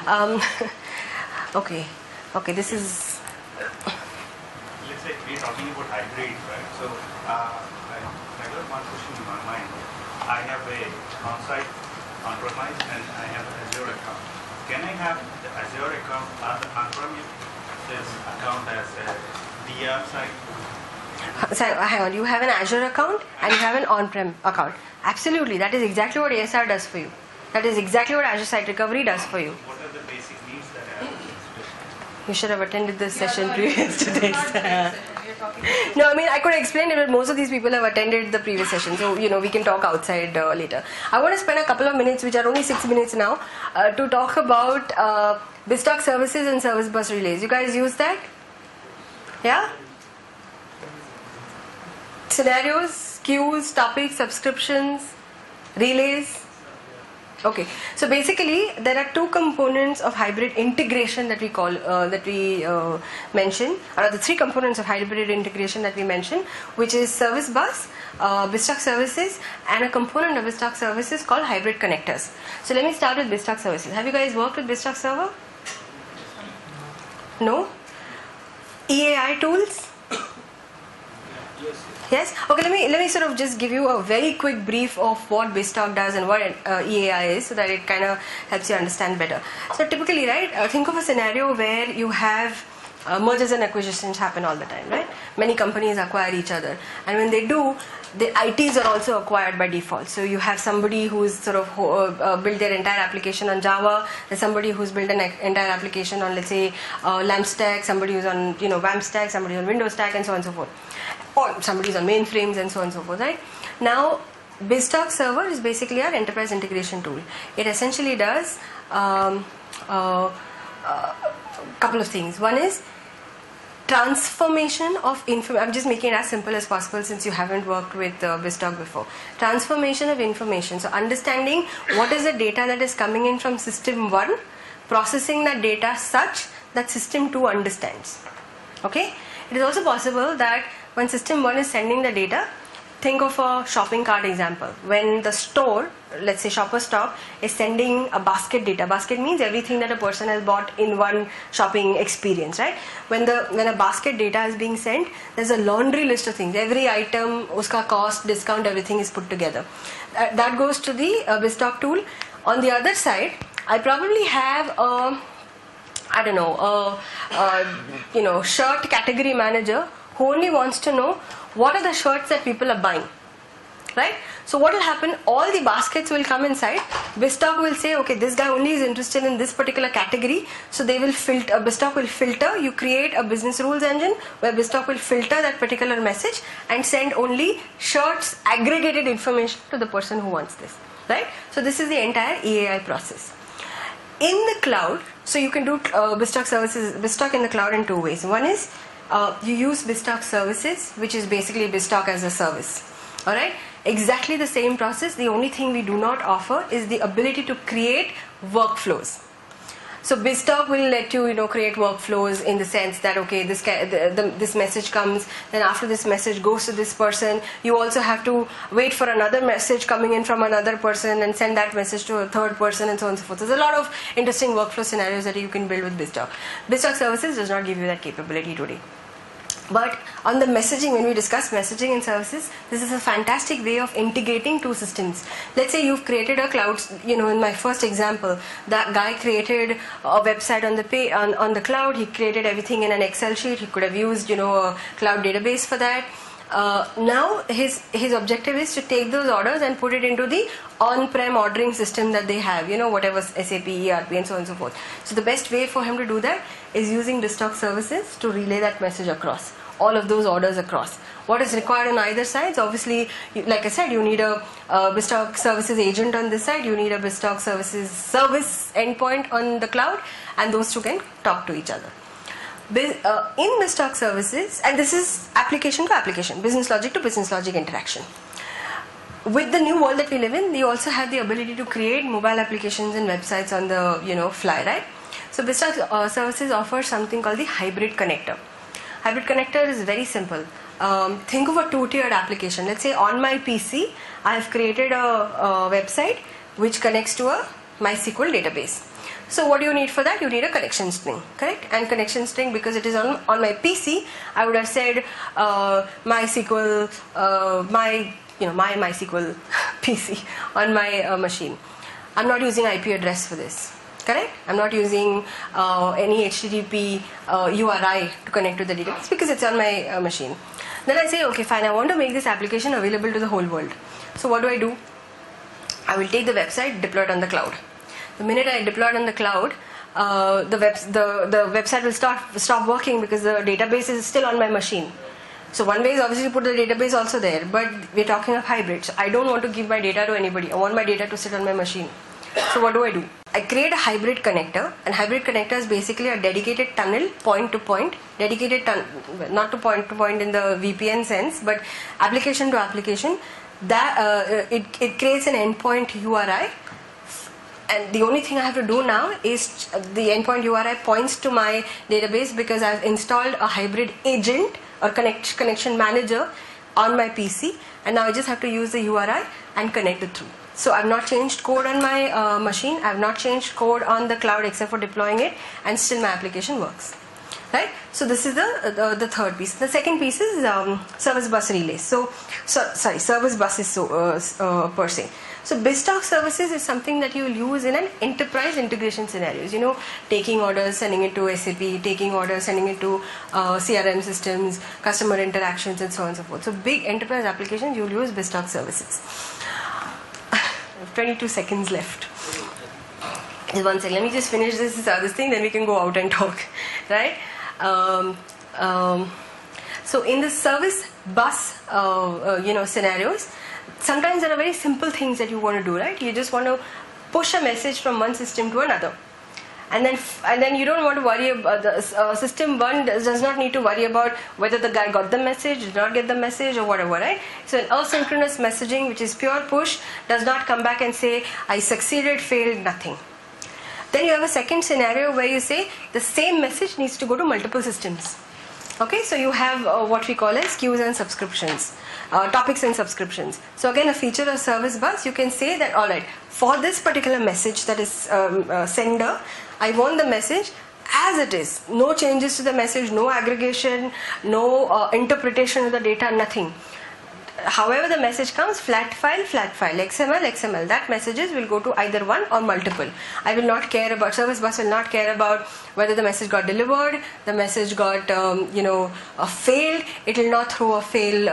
Okay. This is. Let's say we're talking about hybrids, right? So I got one question in my mind. I have a on-site on-premise and I have an Azure account. Can I have the Azure account or the on-premise account as a VM site? So hang on, you have an Azure account and you have an on-prem account. Absolutely, that is exactly what ASR does for you. That is exactly what Azure Site Recovery does for you. What are the basic needs that I have? You should have attended this session previous to this. You're talking about No, I mean, I could explain it, but most of these people have attended the previous session, so we can talk outside later. I want to spend a couple of minutes, which are only 6 minutes now, to talk about BizTalk services and service bus relays. You guys use that? Yeah? Scenarios, queues, topics, subscriptions, relays. Okay, so basically there are two components of hybrid integration that we call mention, or the three components of hybrid integration that we mention, which is service bus, BizTalk services, and a component of BizTalk services called hybrid connectors. So let me start with BizTalk services. Have you guys worked with BizTalk server? No? EAI tools? Yes. Okay. Let me sort of just give you a very quick brief of what BizTalk does and what EAI is, so that it kind of helps you understand better. So typically, right, think of a scenario where you have mergers and acquisitions happen all the time, right? Many companies acquire each other, and when they do, the ITs are also acquired by default. So you have somebody who's sort of built their entire application on Java. There's somebody who's built an entire application on, let's say, LAMP stack. Somebody who's on WAMP stack. Somebody on Windows stack, and so on and so forth. Or somebody's on mainframes and so on and so forth, right? Now, BizTalk server is basically our enterprise integration tool. It essentially does couple of things. One is transformation of information. I'm just making it as simple as possible since you haven't worked with BizTalk before. Transformation of information. So understanding what is the data that is coming in from system 1, processing that data such that system 2 understands. Okay? It is also possible that when system 1 is sending the data, think of a shopping cart example. When the store, let's say Shopper Stop, is sending a basket data. Basket means everything that a person has bought in one shopping experience, right? When a basket data is being sent, there's a laundry list of things. Every item, uska cost, discount, everything is put together. That goes to the BizTalk tool. On the other side, I probably have a I don't know, shirt category manager who only wants to know what are the shirts that people are buying, right? So what will happen, all the baskets will come inside. BizTalk will say, okay, this guy only is interested in this particular category, so they will filter, BizTalk will filter. You create a business rules engine where BizTalk will filter that particular message and send only shirts aggregated information to the person who wants this, right? So this is the entire EAI process. In the cloud, so you can do BizTalk services, BizTalk in the cloud in two ways. One is you use BizTalk services, which is basically BizTalk as a service. Alright, exactly the same process. The only thing we do not offer is the ability to create workflows. So BizTalk will let you, create workflows in the sense that, okay, this message comes, then after this message goes to this person, you also have to wait for another message coming in from another person and send that message to a third person and so on and so forth. There's a lot of interesting workflow scenarios that you can build with BizTalk. BizTalk services does not give you that capability today. But on the messaging, when we discuss messaging and services, this is a fantastic way of integrating two systems. Let's say you've created a cloud, in my first example, that guy created a website on the cloud, he created everything in an Excel sheet, he could have used, a cloud database for that. Now his objective is to take those orders and put it into the on-prem ordering system that they have, whatever SAP, ERP and so on and so forth. So the best way for him to do that is using BizTalk services to relay that message across, all of those orders across. What is required on either side? Obviously, like I said, you need a BizTalk services agent on this side, you need a BizTalk services service endpoint on the cloud, and those two can talk to each other. In BizTalk services, and this is application to application, business logic to business logic interaction. With the new world that we live in, we also have the ability to create mobile applications and websites on the fly, right? So BizTalk services offers something called the hybrid connector. Hybrid connector is very simple. Think of a two-tiered application. Let's say on my PC, I have created a website which connects to a MySQL database. So what do you need for that? You need a connection string, correct? And connection string, because it is on my PC, I would have said MySQL, my MySQL PC on my machine. I'm not using IP address for this, correct? I'm not using any HTTP URI to connect to the database because it's on my machine. Then I say, okay, fine, I want to make this application available to the whole world. So what do? I will take the website, deploy it on the cloud. The minute I deploy it on the cloud, the website will stop working because the database is still on my machine. So one way is obviously to put the database also there, but we're talking of hybrid. So I don't want to give my data to anybody. I want my data to sit on my machine. So what do? I create a hybrid connector, and hybrid connector is basically a dedicated tunnel, point to point, not to point in the VPN sense, but application to application. That it creates an endpoint URI. And the only thing I have to do now is the endpoint URI points to my database because I've installed a hybrid agent or connection manager on my PC, and now I just have to use the URI and connect it through. So I've not changed code on my machine, I've not changed code on the cloud except for deploying it, and still my application works. Right? So this is the third piece. The second piece is service bus relays. Service buses per se. So BizTalk services is something that you will use in an enterprise integration scenarios. Taking orders, sending it to SAP, taking orders, sending it to CRM systems, customer interactions, and so on and so forth. So big enterprise applications, you will use BizTalk services. 22 seconds left. Just one second. Let me just finish this thing, then we can go out and talk, right? So in the service bus, scenarios, sometimes there are very simple things that you want to do, right? You just want to push a message from one system to another, and then you don't want to worry about the system one does not need to worry about whether the guy got the message, did not get the message, or whatever, right? So an asynchronous messaging, which is pure push, does not come back and say I succeeded, failed, nothing. Then you have a second scenario where you say the same message needs to go to multiple systems. Okay, so you have what we call as queues and subscriptions, topics and subscriptions. So again, a feature of service bus, you can say that, alright, for this particular message that is sender, I want the message as it is. No changes to the message, no aggregation, no interpretation of the data, nothing. however the message comes, flat file, XML, XML, that messages will go to either one or multiple. I will not care about, service bus will not care about whether the message got delivered, the message got failed. It will not throw a fail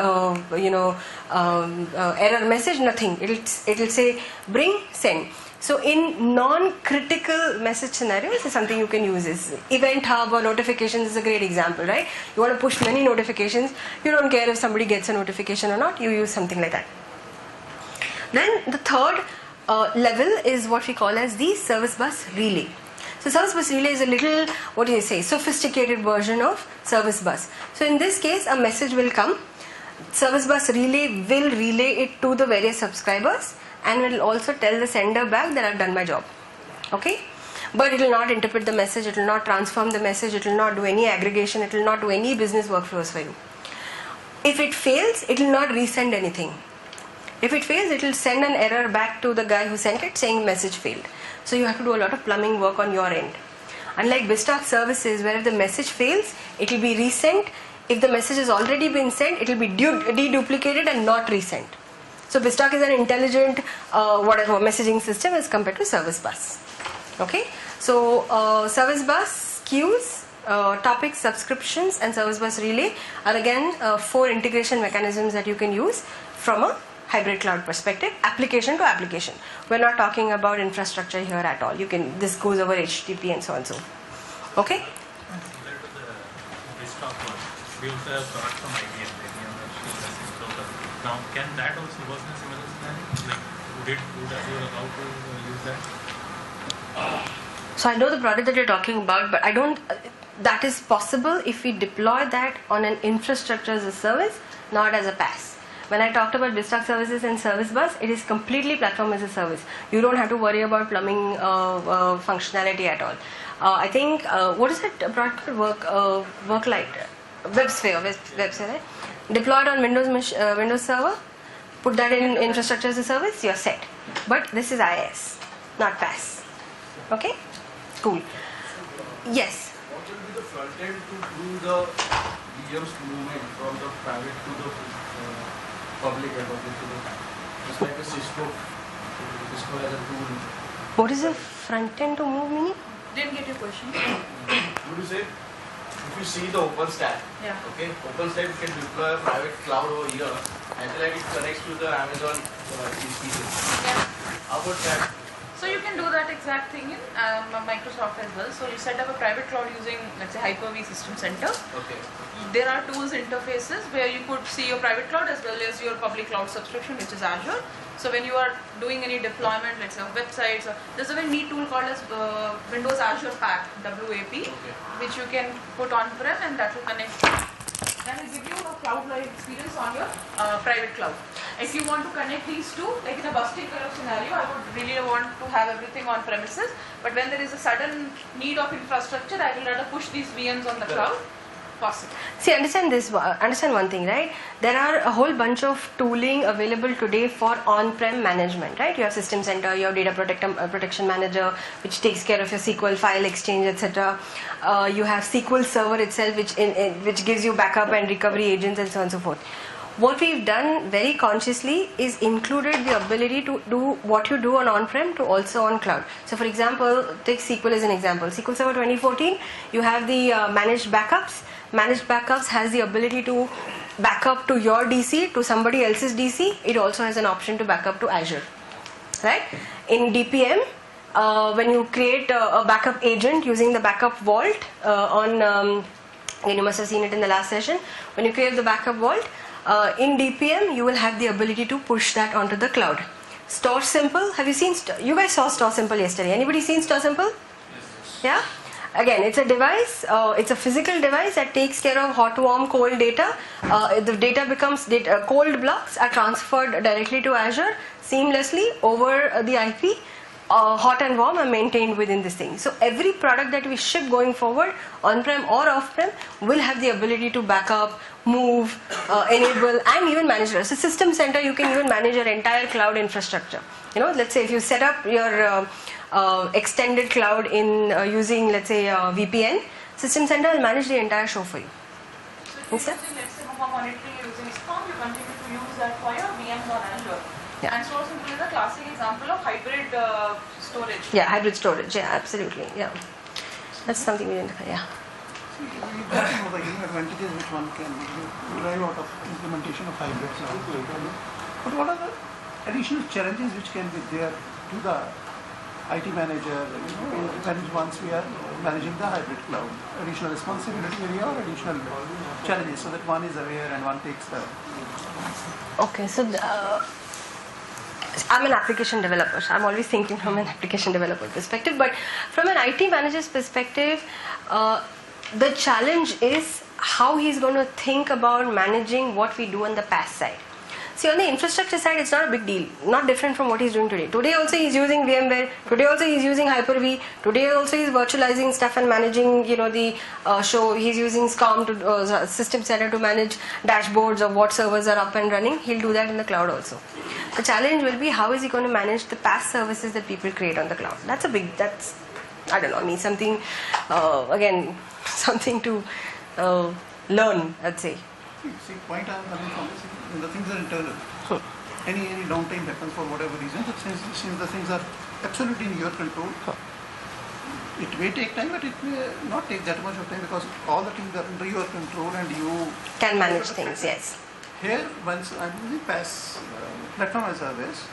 error message, nothing. It will say bring, send. So in non-critical message scenarios, is something you can use is Event Hub or notifications is a great example, right? You want to push many notifications, you don't care if somebody gets a notification or not, you use something like that. Then the third level is what we call as the service bus relay. So service bus relay is a little, sophisticated version of service bus. So in this case, a message will come, service bus relay will relay it to the various subscribers, and it will also tell the sender back that I've done my job. Okay? But it will not interpret the message, it will not transform the message, it will not do any aggregation, it will not do any business workflows for you. If it fails, it will not resend anything. If it fails, it will send an error back to the guy who sent it saying message failed. So you have to do a lot of plumbing work on your end. Unlike BizTalk services, where if the message fails, it will be resent. If the message has already been sent, it will be deduplicated and not resent. So BizTalk is an intelligent messaging system as compared to service bus. Okay, so service bus, queues, topics, subscriptions, and service bus relay are again 4 integration mechanisms that you can use from a hybrid cloud perspective, application to application. We're not talking about infrastructure here at all. This goes over HTTP and so on. So, okay. Compared to the BizTalk one, we also have product from IBM. Now, can that also work in a similar scenario? Like, would Azure allow to use that? So I know the product that you're talking about, but I don't. That is possible if we deploy that on an infrastructure as a service, not as a PaaS. When I talked about BizTalk services and service bus, it is completely platform as a service. You don't have to worry about plumbing functionality at all. I think what is that product called? Worklight, WebSphere, right? Deployed on Windows Server, put that in infrastructure as a service, you're set. But this is IaaS, not PaaS. Okay? Cool. Yes? What will be the front end to do the VMs movement from the private to the public and it's like a Cisco as a tool. What is the front end to move meaning? Didn't get your question. Would you say, if you see the OpenStack, Yeah. okay, OpenStack can deploy a private cloud over here until it connects to the Amazon EC. Yeah. How about that? So you can do that exact thing in Microsoft as well. So you set up a private cloud using, let's say, Hyper-V System Center. Okay. There are tools interfaces where you could see your private cloud as well as your public cloud subscription, which is Azure. So when you are doing any deployment, let's say websites, there's a very neat tool called as Windows Azure Pack, WAP, which you can put on-prem and that will connect. That will give you a cloud-like experience on your private cloud. If you want to connect these two, like in a busting kind of scenario, I would really want to have everything on premises. But when there is a sudden need of infrastructure, I will rather push these VMs on the cloud. Possible. See, understand one thing, right? There are a whole bunch of tooling available today for on-prem management, right? You have System Center, you have Data Protection Manager, which takes care of your SQL file exchange, etc. You have SQL Server itself, which gives you backup and recovery agents and so on and so forth. What we've done very consciously is included the ability to do what you do on-prem to also on cloud. So for example, take SQL as an example. SQL Server 2014, you have the managed backups. Managed backups has the ability to backup to your DC, to somebody else's DC. It also has an option to backup to Azure, right? In DPM, when you create a backup agent using the backup vault you must have seen it in the last session. When you create the backup vault, in DPM, you will have the ability to push that onto the cloud. Store Simple, have you seen, you guys saw Store Simple yesterday. Anybody seen Store Simple? Yeah? Again, it's a device, it's a physical device that takes care of hot, warm, cold data. The data becomes, cold blocks are transferred directly to Azure seamlessly over the IP. Hot and warm are maintained within this thing. So every product that we ship going forward, on-prem or off-prem, will have the ability to backup, move, enable, and even manage. So System Center, you can even manage your entire cloud infrastructure. You know, let's say if you set up your extended cloud in using, let's say, VPN, System Center will manage the entire show for you. So if you're using, let's say, monitoring, you're using Splunk, you continue to use that for Yeah. And Source Simple is a classic example of hybrid storage. Yeah, hybrid storage. Yeah, absolutely. Yeah, that's something we didn't. Yeah. We got to know the advantages which one can derive out of implementation of hybrids. But what are the additional challenges which can be there to the IT manager, when once we are managing the hybrid cloud? Additional responsibility area or additional challenges, so that one is aware and one takes the... Okay, so I'm an application developer. So I'm always thinking from an application developer perspective. But from an IT manager's perspective, the challenge is how he's going to think about managing what we do on the PaaS side. See, on the infrastructure side, it's not a big deal. Not different from what he's doing today. Today also he's using VMware. Today also he's using Hyper-V. Today also he's virtualizing stuff and managing, the show. He's using SCOM to System Center to manage dashboards of what servers are up and running. He'll do that in the cloud also. The challenge will be how is he going to manage the PaaS services that people create on the cloud. That's I don't know, something, again, something to learn, I'd say. See, point I'm coming from is the things are internal. So any downtime happens for whatever reason, since the things are absolutely in your control, it may take time, but it may not take that much of time because all the things are under your control and you can manage things. Yes. Here, once I'm using PaaS platform as a service,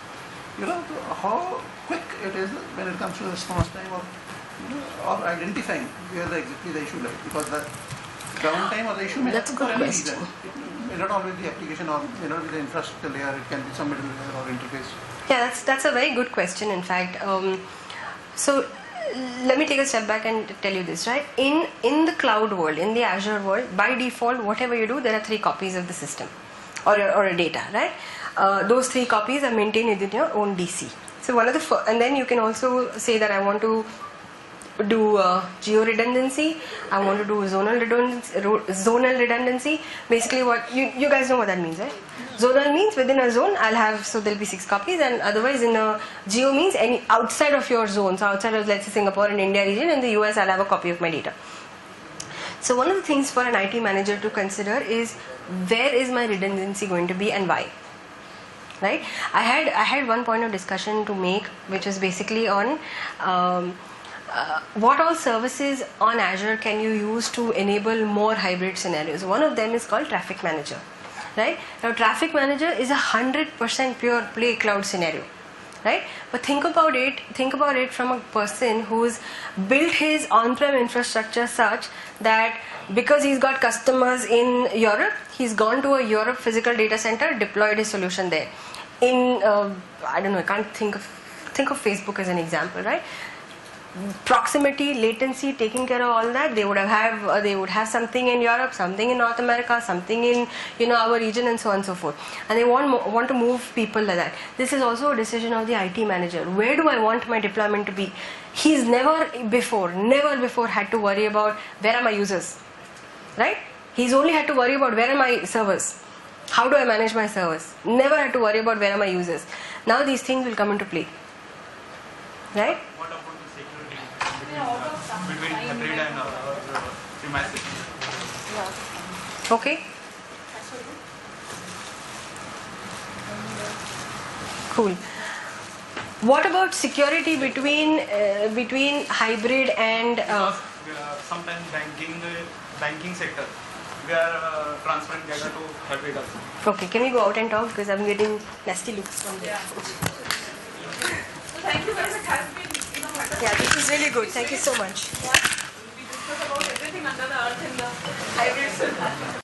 how quick it is when it comes to the response time of or identifying where exactly the issue lies, because the downtime or the issue may happen for any reason. It may not always be the application or may not be the infrastructure layer, it can be some middle layer or interface. Yeah, that's a very good question, in fact. So let me take a step back and tell you this, right? In the cloud world, in the Azure world, by default, whatever you do, there are 3 copies of the system or a data, right? Those 3 copies are maintained within your own DC. So and then you can also say that I want to do geo redundancy, I want to do zonal redundancy. Basically what you guys know what that means, right? Zonal means within a zone I'll have, so there'll be 6 copies, and otherwise in a geo means any outside of your zone, so outside of, let's say, Singapore and India region, in the US I'll have a copy of my data. So one of the things for an IT manager to consider is where is my redundancy going to be and why, right? I had one point of discussion to make, which was basically on what all services on Azure can you use to enable more hybrid scenarios. One of them is called Traffic Manager, right? Now Traffic Manager is 100% pure play cloud scenario, right? But think about it from a person who's built his on-prem infrastructure such that because he's got customers in Europe, he's gone to a Europe physical data center, deployed his solution there. I don't know, I can't think of Facebook as an example, right? Proximity, latency, taking care of all that, they would have something in Europe, something in North America, something in our region, and so on and so forth. And they want to move people like that. This is also a decision of the IT manager. Where do I want my deployment to be? He's never before had to worry about where are my users, right? He's only had to worry about where are my servers. How do I manage my servers? Never had to worry about where are my users. Now these things will come into play, right? What about the security between hybrid and premises? Okay. Cool. What about security between hybrid and? Sometimes banking sector, we are transferring data to hybrid also. Okay, can we go out and talk, because I'm getting nasty looks from there. So thank you very much. Has been, Yeah, this is really good. Thank you so much. we discussed about everything under the earth in the hybrid system.